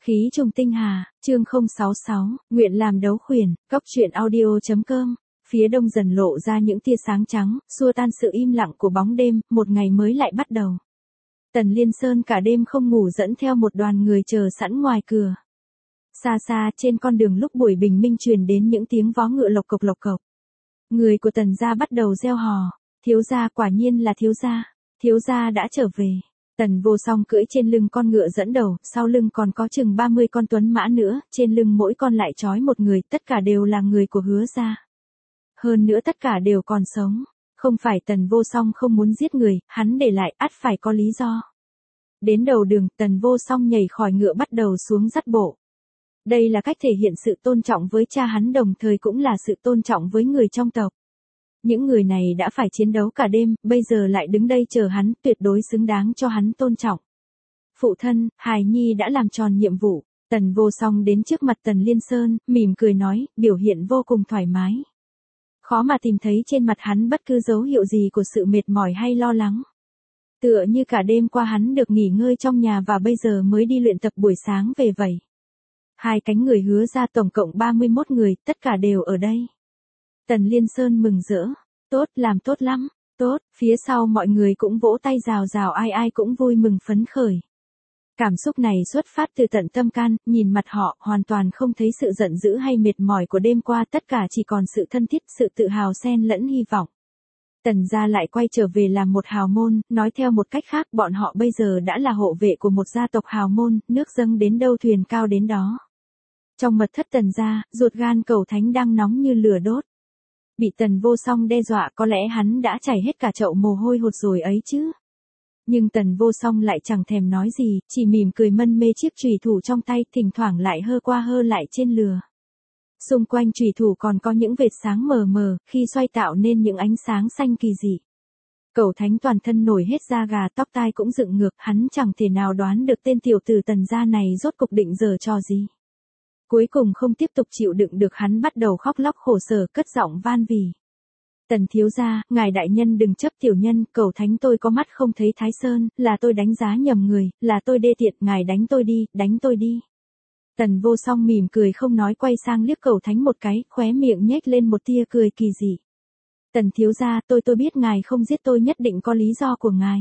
Khí trùng tinh hà, chương 066, nguyện làm đấu khuyển, cóc truyện audio.com. Phía đông dần lộ ra những tia sáng trắng, xua tan sự im lặng của bóng đêm, một ngày mới lại bắt đầu. Tần Liên Sơn cả đêm không ngủ dẫn theo một đoàn người chờ sẵn ngoài cửa. Xa xa trên con đường lúc buổi bình minh truyền đến những tiếng vó ngựa lộc cộc lộc cộc. Người của Tần gia bắt đầu reo hò, thiếu gia, quả nhiên là thiếu gia đã trở về. Tần Vô Song cưỡi trên lưng con ngựa dẫn đầu, sau lưng còn có chừng 30 con tuấn mã nữa, trên lưng mỗi con lại trói một người, tất cả đều là người của Hứa gia. Hơn nữa tất cả đều còn sống, không phải Tần Vô Song không muốn giết người, hắn để lại ắt phải có lý do. Đến đầu đường, Tần Vô Song nhảy khỏi ngựa bắt đầu xuống dắt bộ. Đây là cách thể hiện sự tôn trọng với cha hắn, đồng thời cũng là sự tôn trọng với người trong tộc. Những người này đã phải chiến đấu cả đêm, bây giờ lại đứng đây chờ hắn, tuyệt đối xứng đáng cho hắn tôn trọng. Phụ thân, hài nhi đã làm tròn nhiệm vụ. Tần Vô Song đến trước mặt Tần Liên Sơn, mỉm cười nói, biểu hiện vô cùng thoải mái. Khó mà tìm thấy trên mặt hắn bất cứ dấu hiệu gì của sự mệt mỏi hay lo lắng. Tựa như cả đêm qua hắn được nghỉ ngơi trong nhà và bây giờ mới đi luyện tập buổi sáng về vậy. Hai cánh người Hứa ra tổng cộng 31 người, tất cả đều ở đây. Tần Liên Sơn mừng rỡ, tốt, làm tốt lắm, tốt, phía sau mọi người cũng vỗ tay rào rào, ai cũng vui mừng phấn khởi. Cảm xúc này xuất phát từ tận tâm can, nhìn mặt họ, hoàn toàn không thấy sự giận dữ hay mệt mỏi của đêm qua, tất cả chỉ còn sự thân thiết, sự tự hào xen lẫn hy vọng. Tần gia lại quay trở về làm một hào môn, nói theo một cách khác, bọn họ bây giờ đã là hộ vệ của một gia tộc hào môn, nước dâng đến đâu thuyền cao đến đó. Trong mật thất Tần gia, ruột gan Cẩu Thánh đang nóng như lửa đốt. Bị Tần Vô Song đe dọa, có lẽ hắn đã chảy hết cả chậu mồ hôi hột rồi ấy chứ. Nhưng Tần Vô Song lại chẳng thèm nói gì, chỉ mỉm cười mân mê chiếc chùy thủ trong tay, thỉnh thoảng lại hơ qua hơ lại trên lừa. Xung quanh chùy thủ còn có những vệt sáng mờ mờ, khi xoay tạo nên những ánh sáng xanh kỳ dị. Cẩu Thánh toàn thân nổi hết da gà, tóc tai cũng dựng ngược, hắn chẳng thể nào đoán được tên tiểu tử Tần gia này rốt cục định giở trò gì. Cuối cùng không tiếp tục chịu đựng được, hắn bắt đầu khóc lóc khổ sở, cất giọng van vỉ. Tần thiếu gia, ngài đại nhân đừng chấp tiểu nhân, Cẩu Thánh tôi có mắt không thấy Thái Sơn, là tôi đánh giá nhầm người, là tôi đê tiện, ngài đánh tôi đi. Tần Vô Song mỉm cười không nói, quay sang liếc Cẩu Thánh một cái, khóe miệng nhếch lên một tia cười kỳ dị. Tần thiếu gia, tôi biết ngài không giết tôi, nhất định có lý do của ngài.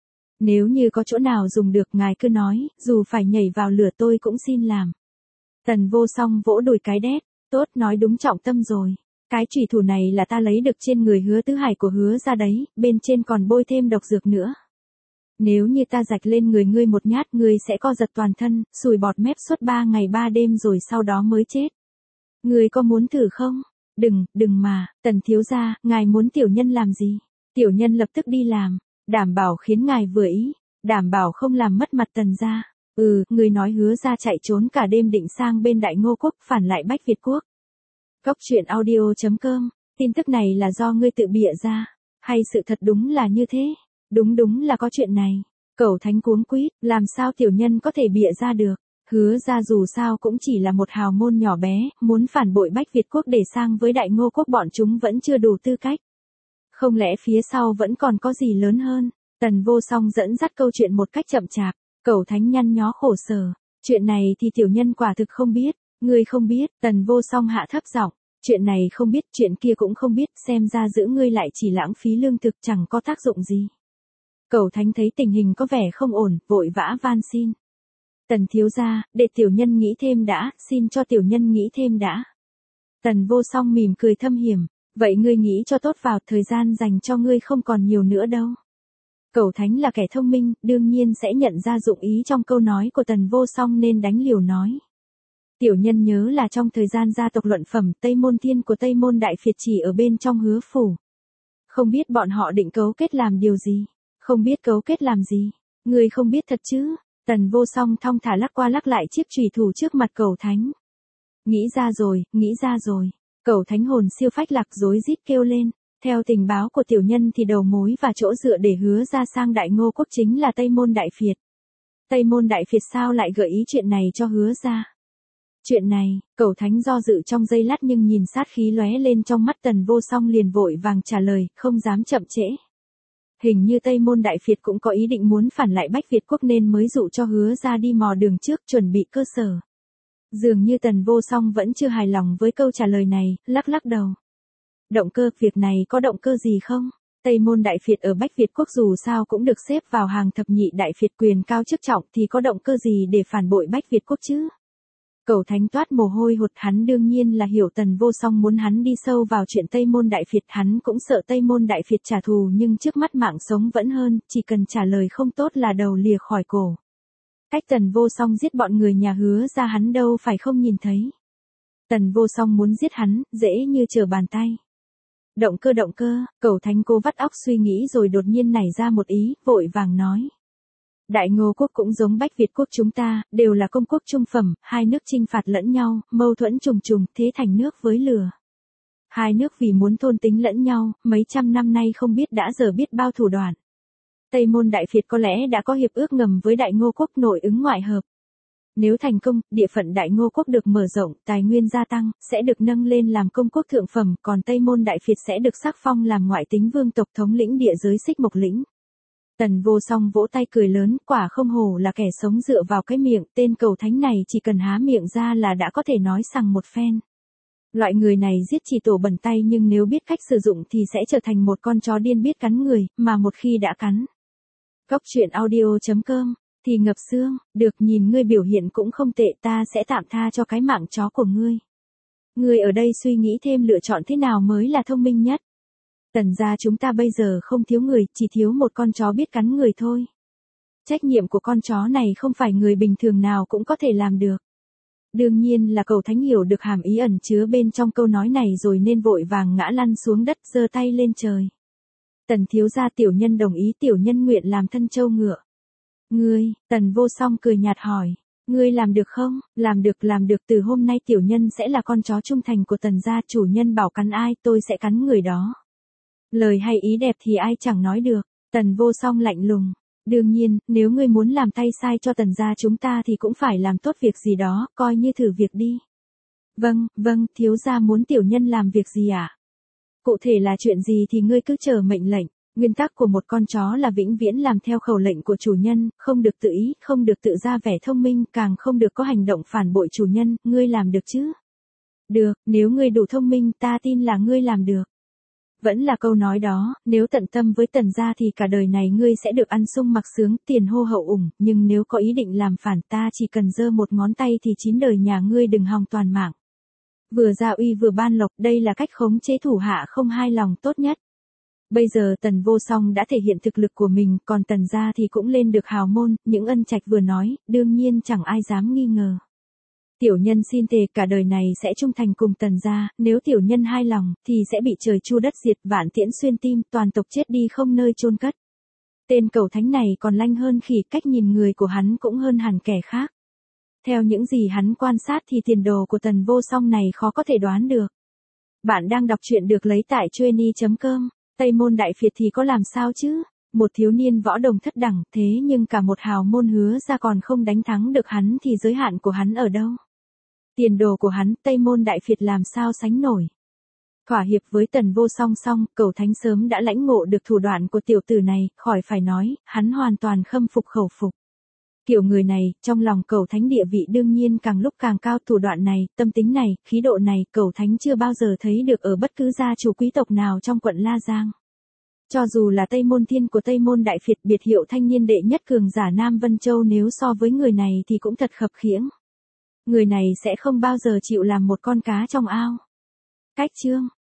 Nếu như có chỗ nào dùng được ngài cứ nói, dù phải nhảy vào lửa tôi cũng xin làm. Tần Vô Song vỗ đùi cái đét, tốt, nói đúng trọng tâm rồi. Cái chùy thủ này là ta lấy được trên người Hứa Tứ Hải của Hứa ra đấy, bên trên còn bôi thêm độc dược nữa. Nếu như ta rạch lên người ngươi một nhát, ngươi sẽ co giật toàn thân, sùi bọt mép suốt 3 ngày 3 đêm rồi sau đó mới chết. Ngươi có muốn thử không? Đừng mà, Tần thiếu gia, ngài muốn tiểu nhân làm gì? Tiểu nhân lập tức đi làm, đảm bảo khiến ngài vừa ý, đảm bảo không làm mất mặt Tần gia. Người nói Hứa ra chạy trốn cả đêm định sang bên Đại Ngô quốc, phản lại Bách Việt quốc. Cóc truyện audio.com, tin tức này là do ngươi tự bịa ra, hay sự thật đúng là như thế? Đúng là có chuyện này. Cẩu Thánh cuống quýt, làm sao tiểu nhân có thể bịa ra được? Hứa ra dù sao cũng chỉ là một hào môn nhỏ bé, muốn phản bội Bách Việt quốc để sang với Đại Ngô quốc bọn chúng vẫn chưa đủ tư cách. Không lẽ phía sau vẫn còn có gì lớn hơn? Tần Vô Song dẫn dắt câu chuyện một cách chậm chạp. Cẩu Thánh nhăn nhó khổ sở, chuyện này thì tiểu nhân quả thực không biết. Ngươi không biết? Tần Vô Song hạ thấp giọng, chuyện này không biết, chuyện kia cũng không biết, xem ra giữ ngươi lại chỉ lãng phí lương thực, chẳng có tác dụng gì. Cẩu Thánh thấy tình hình có vẻ không ổn, vội vã van xin. Tần thiếu gia, để tiểu nhân nghĩ thêm đã, xin cho tiểu nhân nghĩ thêm đã. Tần Vô Song mỉm cười thâm hiểm, vậy ngươi nghĩ cho tốt vào, thời gian dành cho ngươi không còn nhiều nữa đâu. Cẩu Thánh là kẻ thông minh, đương nhiên sẽ nhận ra dụng ý trong câu nói của Tần Vô Song nên đánh liều nói. Tiểu nhân nhớ là trong thời gian gia tộc luận phẩm, Tây Môn Thiên của Tây Môn Đại Phiệt chỉ ở bên trong Hứa phủ. Không biết bọn họ định cấu kết làm điều gì? Không biết cấu kết làm gì? Người không biết thật chứ? Tần Vô Song thong thả lắc qua lắc lại chiếc chùy thủ trước mặt Cẩu Thánh. Nghĩ ra rồi. Cẩu Thánh hồn siêu phách lạc, rối rít kêu lên. Theo tình báo của tiểu nhân thì đầu mối và chỗ dựa để Hứa ra sang Đại Ngô quốc chính là Tây Môn Đại Phiệt. Tây Môn Đại Phiệt sao lại gợi ý chuyện này cho Hứa ra? Chuyện này, Cẩu Thánh do dự trong giây lát nhưng nhìn sát khí lóe lên trong mắt Tần Vô Song liền vội vàng trả lời, không dám chậm trễ. Hình như Tây Môn Đại Việt cũng có ý định muốn phản lại Bách Việt quốc nên mới dụ cho Hứa ra đi mò đường trước chuẩn bị cơ sở. Dường như Tần Vô Song vẫn chưa hài lòng với câu trả lời này, lắc lắc đầu. Động cơ, việc này có động cơ gì không? Tây Môn Đại Việt ở Bách Việt quốc dù sao cũng được xếp vào hàng thập nhị đại Việt quyền cao chức trọng thì có động cơ gì để phản bội Bách Việt quốc chứ? Cẩu Thánh toát mồ hôi hột, hắn đương nhiên là hiểu Tần Vô Song muốn hắn đi sâu vào chuyện Tây Môn Đại Việt, hắn cũng sợ Tây Môn Đại Việt trả thù nhưng trước mắt mạng sống vẫn hơn, chỉ cần trả lời không tốt là đầu lìa khỏi cổ. Cách Tần Vô Song giết bọn người nhà Hứa ra hắn đâu phải không nhìn thấy. Tần Vô Song muốn giết hắn, dễ như trở bàn tay. Động cơ, Cẩu Thánh cố vắt óc suy nghĩ rồi đột nhiên nảy ra một ý, vội vàng nói. Đại Ngô quốc cũng giống Bách Việt quốc chúng ta, đều là công quốc trung phẩm, hai nước chinh phạt lẫn nhau, mâu thuẫn trùng trùng, thế thành nước với lửa. Hai nước vì muốn thôn tính lẫn nhau, mấy trăm năm nay không biết đã giờ biết bao thủ đoạn. Tây Môn Đại Việt có lẽ đã có hiệp ước ngầm với Đại Ngô quốc nội ứng ngoại hợp. Nếu thành công, địa phận Đại Ngô quốc được mở rộng, tài nguyên gia tăng, sẽ được nâng lên làm công quốc thượng phẩm, còn Tây Môn Đại Việt sẽ được sắc phong làm ngoại tính vương tộc thống lĩnh địa giới Xích Mộc lĩnh. Tần Vô Song vỗ tay cười lớn, quả không hổ là kẻ sống dựa vào cái miệng, tên Cẩu Thánh này chỉ cần há miệng ra là đã có thể nói sằng một phen. Loại người này giết chỉ tổ bẩn tay nhưng nếu biết cách sử dụng thì sẽ trở thành một con chó điên biết cắn người, mà một khi đã cắn. Cóc truyện audio.com, thì ngập xương, được, nhìn ngươi biểu hiện cũng không tệ, ta sẽ tạm tha cho cái mạng chó của ngươi. Ngươi ở đây suy nghĩ thêm lựa chọn thế nào mới là thông minh nhất. Tần gia chúng ta bây giờ không thiếu người, chỉ thiếu một con chó biết cắn người thôi. Trách nhiệm của con chó này không phải người bình thường nào cũng có thể làm được. Đương nhiên là Cẩu Thánh hiểu được hàm ý ẩn chứa bên trong câu nói này rồi nên vội vàng ngã lăn xuống đất giơ tay lên trời. Tần thiếu gia, tiểu nhân đồng ý, tiểu nhân nguyện làm thân trâu ngựa. Ngươi, Tần Vô Song cười nhạt hỏi. Ngươi làm được không? Làm được, từ hôm nay tiểu nhân sẽ là con chó trung thành của Tần gia, chủ nhân bảo cắn ai tôi sẽ cắn người đó. Lời hay ý đẹp thì ai chẳng nói được. Tần Vô Song lạnh lùng. Đương nhiên, nếu ngươi muốn làm tay sai cho Tần gia chúng ta thì cũng phải làm tốt việc gì đó, coi như thử việc đi. Vâng, thiếu gia muốn tiểu nhân làm việc gì ạ? Cụ thể là chuyện gì thì ngươi cứ chờ mệnh lệnh. Nguyên tắc của một con chó là vĩnh viễn làm theo khẩu lệnh của chủ nhân, không được tự ý, không được tự ra vẻ thông minh, càng không được có hành động phản bội chủ nhân, ngươi làm được chứ? Được, nếu ngươi đủ thông minh ta tin là ngươi làm được. Vẫn là câu nói đó, nếu tận tâm với Tần gia thì cả đời này ngươi sẽ được ăn sung mặc sướng, tiền hô hậu ủng, nhưng nếu có ý định làm phản ta chỉ cần giơ một ngón tay thì 9 đời nhà ngươi đừng hòng toàn mạng. Vừa gia uy vừa ban lộc, đây là cách khống chế thủ hạ không hai lòng tốt nhất. Bây giờ Tần Vô Song đã thể hiện thực lực của mình, còn Tần gia thì cũng lên được hào môn, những ân trạch vừa nói, đương nhiên chẳng ai dám nghi ngờ. Tiểu nhân xin thề cả đời này sẽ trung thành cùng Tần gia, nếu tiểu nhân hai lòng, thì sẽ bị trời chu đất diệt, vạn tiễn xuyên tim, toàn tộc chết đi không nơi chôn cất. Tên Cẩu Thánh này còn lanh hơn khỉ, cách nhìn người của hắn cũng hơn hẳn kẻ khác. Theo những gì hắn quan sát thì tiền đồ của Tần Vô Song này khó có thể đoán được. Bạn đang đọc truyện được lấy tại Chueny.com. Tây Môn Đại Việt thì có làm sao chứ? Một thiếu niên võ đồng thất đẳng, thế nhưng cả một hào môn Hứa ra còn không đánh thắng được hắn thì giới hạn của hắn ở đâu? Tiền đồ của hắn, Tây Môn Đại Việt làm sao sánh nổi? Thỏa hiệp với Tần Vô Song xong, Cẩu Thánh sớm đã lãnh ngộ được thủ đoạn của tiểu tử này, khỏi phải nói, hắn hoàn toàn khâm phục khẩu phục. Kiểu người này, trong lòng Cẩu Thánh địa vị đương nhiên càng lúc càng cao, thủ đoạn này, tâm tính này, khí độ này, Cẩu Thánh chưa bao giờ thấy được ở bất cứ gia chủ quý tộc nào trong quận La Giang. Cho dù là Tây Môn Thiên của Tây Môn Đại Việt, biệt hiệu thanh niên đệ nhất cường giả Nam Vân Châu, nếu so với người này thì cũng thật khập khiễng. Người này sẽ không bao giờ chịu làm một con cá trong ao. Cách chương